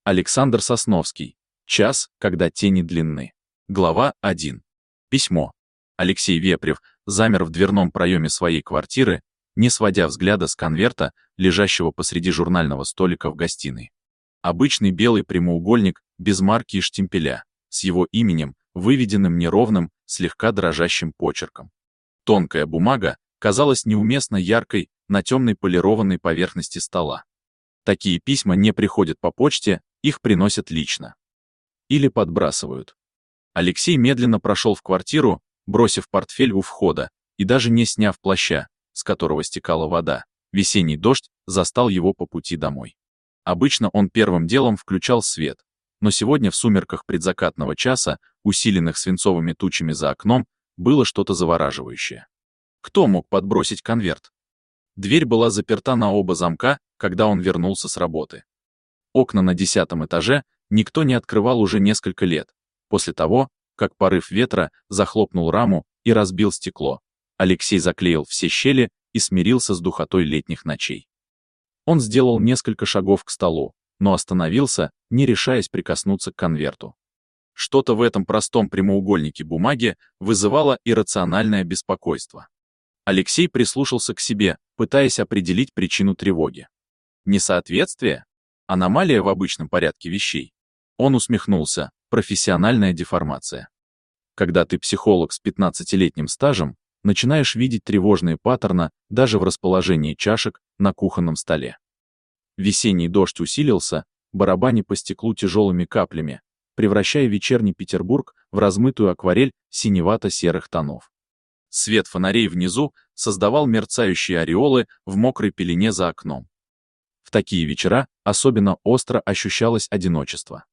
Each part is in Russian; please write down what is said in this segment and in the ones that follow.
Александр Сосновский. Час, когда тени длинны. Глава 1. Письмо. Алексей Вепрев замер в дверном проеме своей квартиры, не сводя взгляда с конверта, лежащего посреди журнального столика в гостиной. Обычный белый прямоугольник, без марки и штемпеля, с его именем, выведенным неровным, слегка дрожащим почерком. Тонкая бумага казалась неуместно яркой на темной полированной поверхности стола. Такие письма не приходят по почте, их приносят лично. Или подбрасывают. Алексей медленно прошел в квартиру, бросив портфель у входа, и даже не сняв плаща, с которого стекала вода, весенний дождь застал его по пути домой. Обычно он первым делом включал свет, но сегодня в сумерках предзакатного часа, усиленных свинцовыми тучами за окном, было что-то завораживающее. Кто мог подбросить конверт? Дверь была заперта на оба замка, когда он вернулся с работы. Окна на 10-м этаже никто не открывал уже несколько лет, после того, как порыв ветра захлопнул раму и разбил стекло. Алексей заклеил все щели и смирился с духотой летних ночей. Он сделал несколько шагов к столу, но остановился, не решаясь прикоснуться к конверту. Что-то в этом простом прямоугольнике бумаги вызывало иррациональное беспокойство. Алексей прислушался к себе, пытаясь определить причину тревоги. Несоответствие? Аномалия в обычном порядке вещей? Он усмехнулся. Профессиональная деформация. Когда ты психолог с 15-летним стажем, начинаешь видеть тревожные паттерны даже в расположении чашек на кухонном столе. Весенний дождь усилился, барабаня по стеклу тяжелыми каплями, превращая вечерний Петербург в размытую акварель синевато-серых тонов. Свет фонарей внизу создавал мерцающие ореолы в мокрой пелене за окном. В такие вечера особенно остро ощущалось одиночество.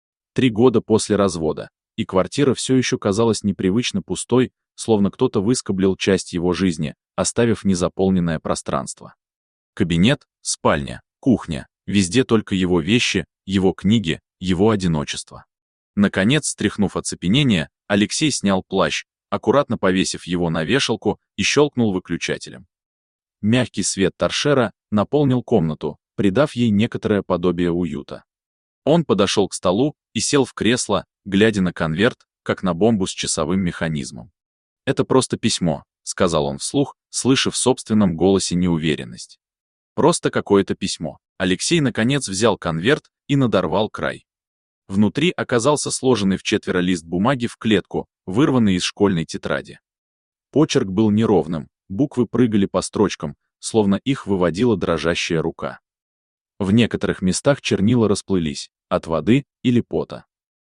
3 года после развода, и квартира все еще казалась непривычно пустой, словно кто-то выскоблил часть его жизни, оставив незаполненное пространство. Кабинет, спальня, кухня, везде только его вещи, его книги, его одиночество. Наконец, стряхнув оцепенение, Алексей снял плащ, аккуратно повесив его на вешалку и щелкнул выключателем. Мягкий свет торшера наполнил комнату, придав ей некоторое подобие уюта. Он подошел к столу и сел в кресло, глядя на конверт, как на бомбу с часовым механизмом. «Это просто письмо», — сказал он вслух, слыша в собственном голосе неуверенность. «Просто какое-то письмо». Алексей, наконец, взял конверт и надорвал край. Внутри оказался сложенный в 4 лист бумаги в клетку, вырванный из школьной тетради. Почерк был неровным, буквы прыгали по строчкам, словно их выводила дрожащая рука. В некоторых местах чернила расплылись, от воды или пота.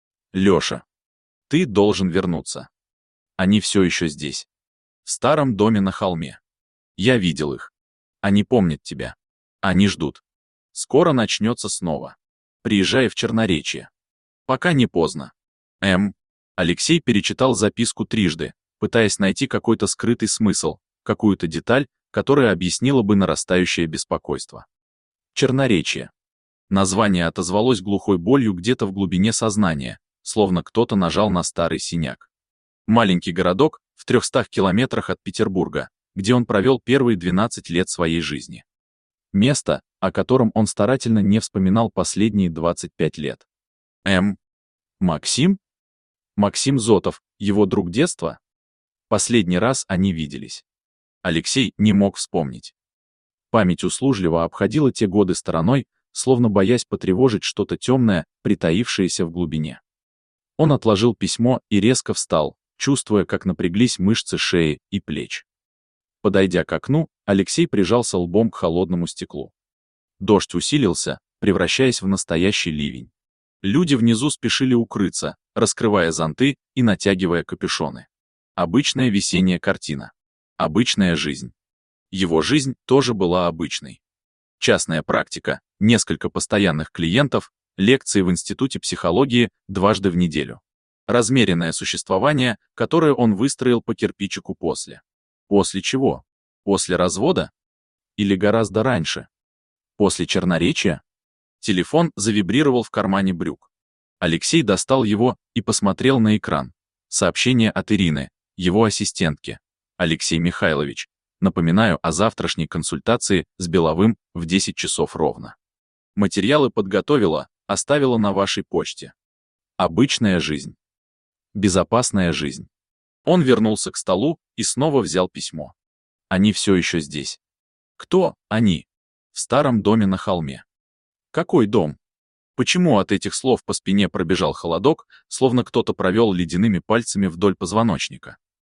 «Лёша, ты должен вернуться. Они все еще здесь. В старом доме на холме. Я видел их. Они помнят тебя. Они ждут. Скоро начнется снова. Приезжай в Черноречье. Пока не поздно. М». Алексей перечитал записку трижды, пытаясь найти какой-то скрытый смысл, какую-то деталь, которая объяснила бы нарастающее беспокойство. Черноречье. Название отозвалось глухой болью где-то в глубине сознания, словно кто-то нажал на старый синяк. Маленький городок в 300 километрах от Петербурга, где он провел первые 12 лет своей жизни. Место, о котором он старательно не вспоминал последние 25 лет. Максим? Максим Зотов, его друг детства? Последний раз они виделись. Алексей не мог вспомнить. Память услужливо обходила те годы стороной, словно боясь потревожить что-то темное, притаившееся в глубине. Он отложил письмо и резко встал, чувствуя, как напряглись мышцы шеи и плеч. Подойдя к окну, Алексей прижался лбом к холодному стеклу. Дождь усилился, превращаясь в настоящий ливень. Люди внизу спешили укрыться, раскрывая зонты и натягивая капюшоны. Обычная весенняя картина. Обычная жизнь. Его жизнь тоже была обычной. Частная практика, несколько постоянных клиентов, лекции в Институте психологии 2 раза в неделю. Размеренное существование, которое он выстроил по кирпичику после. После чего? После развода? Или гораздо раньше? После Черноречья? Телефон завибрировал в кармане брюк. Алексей достал его и посмотрел на экран. Сообщение от Ирины, его ассистентки. «Алексей Михайлович, напоминаю о завтрашней консультации с Беловым в 10 часов ровно. Материалы подготовила, оставила на вашей почте. Обычная жизнь. Безопасная жизнь. Он вернулся к столу и снова взял письмо. Они все еще здесь. Кто они? В старом доме на холме. Какой дом? Почему от этих слов по спине пробежал холодок, словно кто-то провел ледяными пальцами вдоль позвоночника?